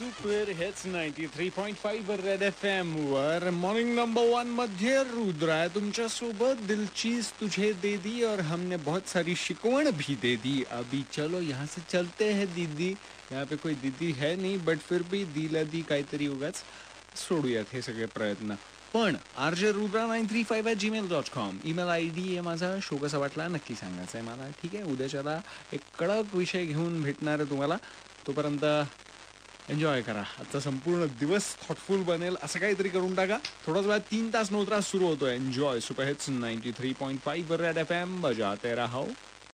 Super hits 93.5 red FM वर morning number 1 मध्ये रुद्र आहे तुमच्या सोबत. दिल चीज तुझे दे दी और हमने बहुत सारी शिकवण भी दे दी. अभी चलो यहाँ से चलते हैं दीदी. यहाँ पे कोई दीदी है नहीं बट फिर भी दिला दी काहीतरी उगाच सोडूयात हे सगळे प्रयत्न. पण rjrudra935@gmail.com ईमेल ID आहे माझा. शो कसा वाटला नक्की सांगायचं आहे मला. ठीक आहे, उद्याच्याला एक कडक विषय घेऊन भेटणार आहे तुम्हाला. तोपर्यंत एन्जॉय करा. आजचा संपूर्ण दिवस थॉटफुल बनेल असं काहीतरी करून टाका. थोडाच वेळात 3 तास 9 तास सुरू होतो. Enjoy. Super hits 93.5 red FM बजाते रहो.